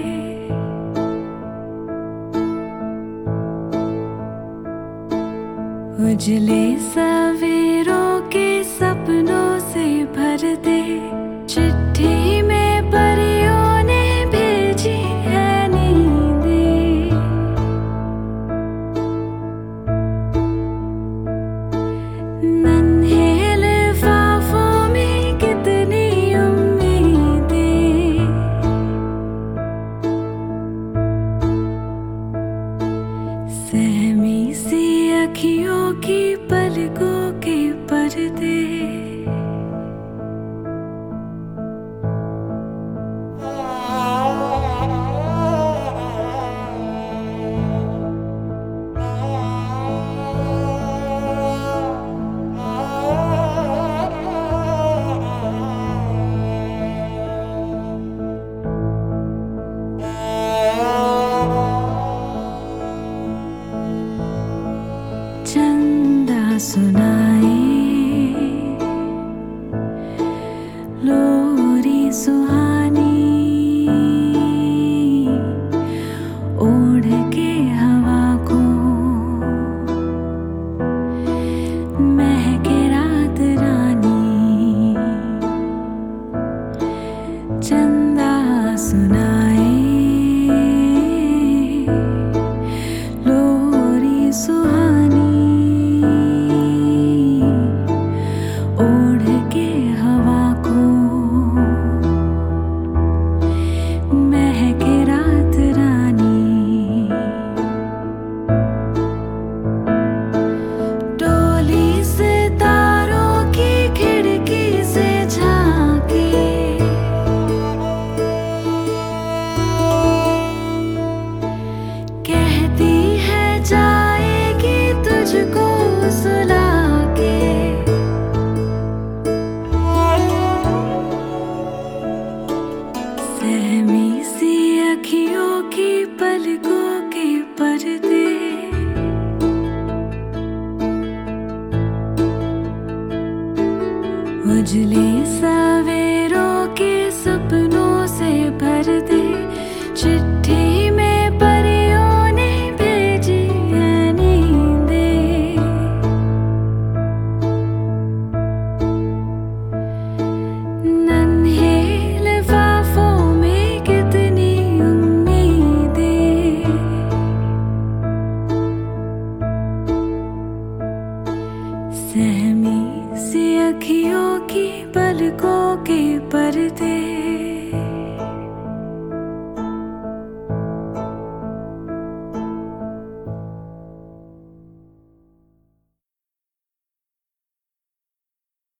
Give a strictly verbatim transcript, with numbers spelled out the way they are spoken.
उजले सवेरों के सपनों से भर दे। चिट्ठी में परियों ने भेजी है नींदें। नन्हे लिफाफों में कितनी उम्मीदें। सहमी सी अखियों की पलकों के पर्दे। चंदा सुनाए लोरी सुहानी। ओढ़ के हवा को महके रात रानी। चंदा सुनाए लोरी सुहानी। ओढ़ के हवा को महके रात रानी। डोली सितारों की खिड़की से झांके। कहती है जाएगी तुझको सुला के। सहमी सी अखियों की पलकों के पर्दे। उजले सवेरों के सपनों से भर दे। चिट्ठी में परियों ने भेजी है नींदें। नन्हे लिफाफों में कितनी उम्मीदें। सहमी सी अखियों की पलकों के पर्दे।